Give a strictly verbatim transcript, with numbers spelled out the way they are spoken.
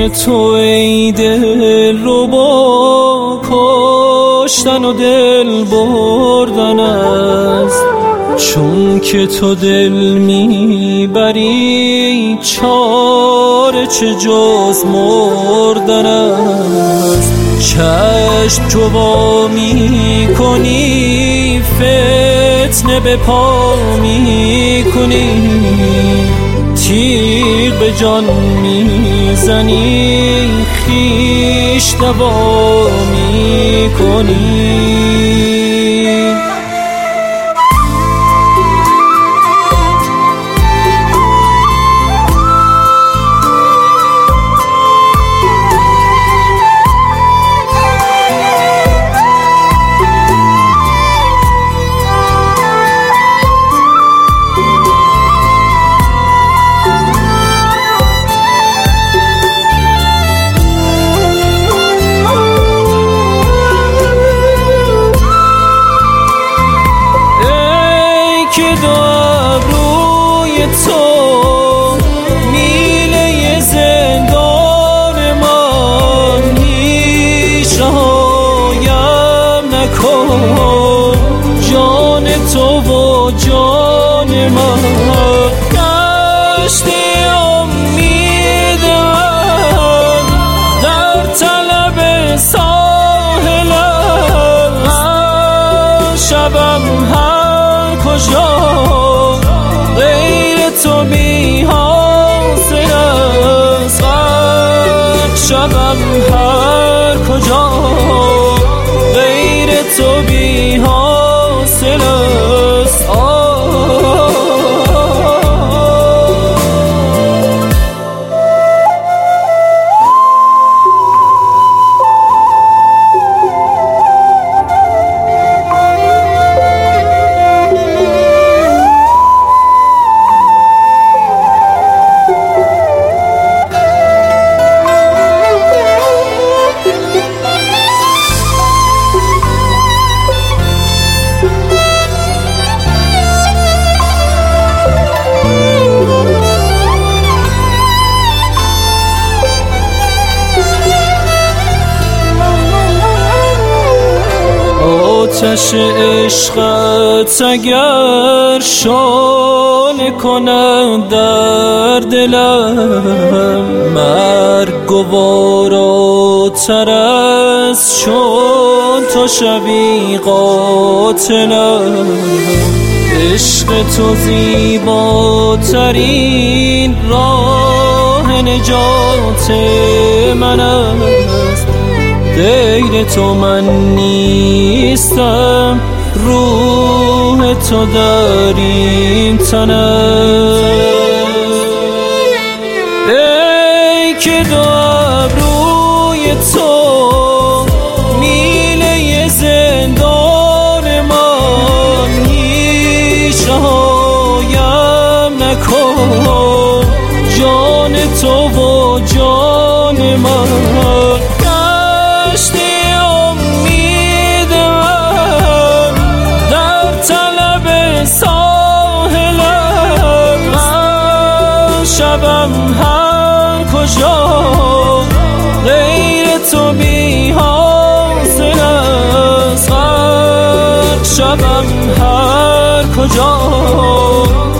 مثل تو ای دل رو با کشتن و دل بردن است، چون که تو دل میبری چاره چه جز مردن است. چشم چو وا میکنی فتنه به پا میکنی، تیغ به جان میزنی خویش دوا میکنی. که دو ابروی تو میله زندان من، هیچ رهایم نکن جان تو و جان من. گشتی امید من در طلب ساحلم، شبم هر کجا غیر تو بی حاصل است، شبم هر کجا غیر تو بی حاصل است. آتش عشقت اگر شعله کند در دلم، مرگ گواراتر است چون تو شوی قاتلم. عشق تو زیباترین راه نجات من است، غیر تو من نیستم، روح تو در این تن است. ای که دو ابروی تو میله زندان من، هیچ رهایم نکن جان تو و جان من. گشتی امید من در طلب ساحلم، شبم هر کجا غیر تو بی حاصل است، شبم هر کجا